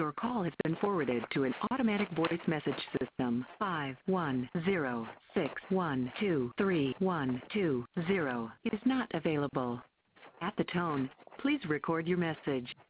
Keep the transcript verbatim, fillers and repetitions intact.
Your call has been forwarded to an automatic voice message system. five one zero six one two three one two zero is not available. At the tone, please record your message.